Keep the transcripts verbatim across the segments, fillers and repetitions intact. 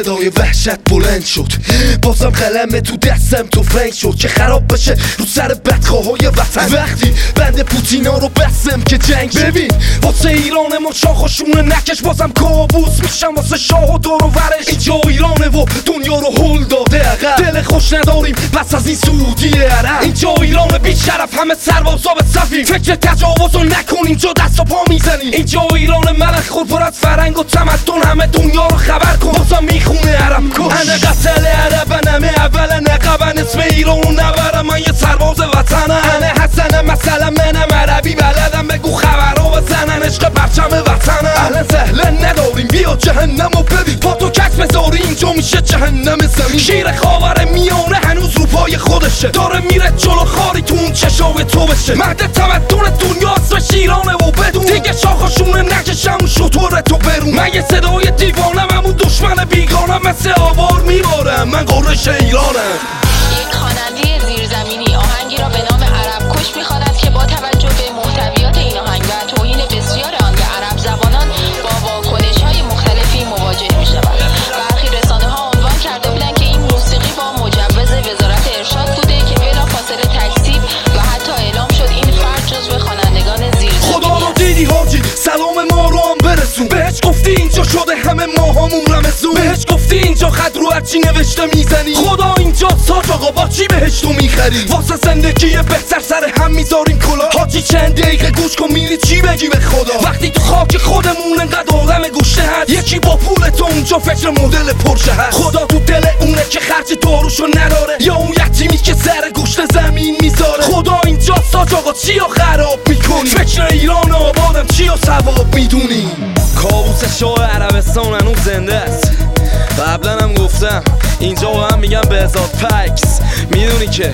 صدای وحشت بلند شد، بازم قلم تو دستم تو فنگ شد که خراب بشه رو سر بدخواهای وطن. وقتی بند پوتینا رو بستم که جنگ شد، ببین واسه ایران ما شاخشونه نکش، بازم کابوس میشم واسه شاه و دور و ورش. اینجا ایرانه و دنیا رو هل داده عقب، دل خوش نداریم پس از این سعودی عرب. اینجا ایران بیشرف همه سربازا به صفیم، فکر تجاوز رو نکن اینجا دست و پا میزنی. اینجا ایران ملک خور پر از فرنگ و تمدن، همه دنیا رو خبر کن بازم میخونه عرب کش. انا قتل عرب نمه اول نقبن اسم ایران رو نبرم، من یه سرباز وطنم. انا حسن مثلا منم عربی بلدم، بگو خبرها بزنن عشق پرچم وطنم. اهلا سهلا نداریم بیا جهنم و ببین، با تو کس بذاری اینجا میشه جهنم زمین. شیر خاور میانه هنوز رو پای خودشه، داره میره جلو خاری تو اون چشای تو بشه. مرد تمدن دنیا اسمش ایرانه و بدون دیگه شاخشونه نکشم شطور تو برون. من یه صدای دیوانم همون دشمن بیگانم، مثل آوار میبارم من قرش ایرانم. یک خواننده زیرزمینی آهنگی را به نام عرب کش می‌خواند که با توجه به محتویات این آهنگ و توهین بسیار آن به عرب زبانان با واکنش‌های مختلفی مواجه می‌شود. برخی رسانه‌ها عنوان کرده بودند که این موسیقی با مجوز وزارت ارشاد بوده که بلافاصله تکذیب و حتی اعلام شد این فرد جزو خوانندگان زیرزمینی. خدا رو دیدی حاجی سلام ما رو هم برسون، بهش گفتی اینجا شده همه ماهامون رمزون، بهش گفتی اینجا خط رو هرچی نوشته میزنی. خدا اینجا ساج آقا با چی بهش تو میخری؟ واسه زندگی بهتر سر هم میذاریم کلا. حاجی چند دقیقه گوش کن میری چی بگی به خدا. وقتی تو خاک خودمون انقدر آدم گوشته هست، یکی با پول تو اونجا فکر مدل پرشه هست. خدا تو دل اونه که خرج داروشو نداره، یا اون یتیمی که سر گوشت زمین میذاره. خدا اینجا ساج آقا چی رو خراب میکنی؟ فکر ایران آبادم چی رو ثواب میدونی؟ کابوس شاه عربستان هنوز زنده است. قبلا هم گفتم اینجا با هم میگم بهزاد پکس، میدونی که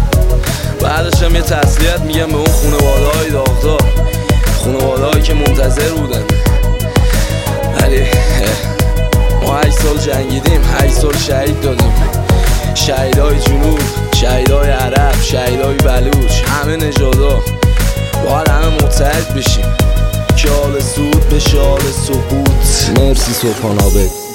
بعدش هم یه تسلیت میگم به اون خانواده های داغدار، خانواده هایی که منتظر بودن. ولی ما هشت سال جنگیدیم، هشت سال شهید دادیم، شهیدهای جنوب، شهیدهای عرب، شهیدهای بلوچ، همه نژادا. باید همه متحد بشیم که حال سود به شال سقوط. مرسی صبحان آبد.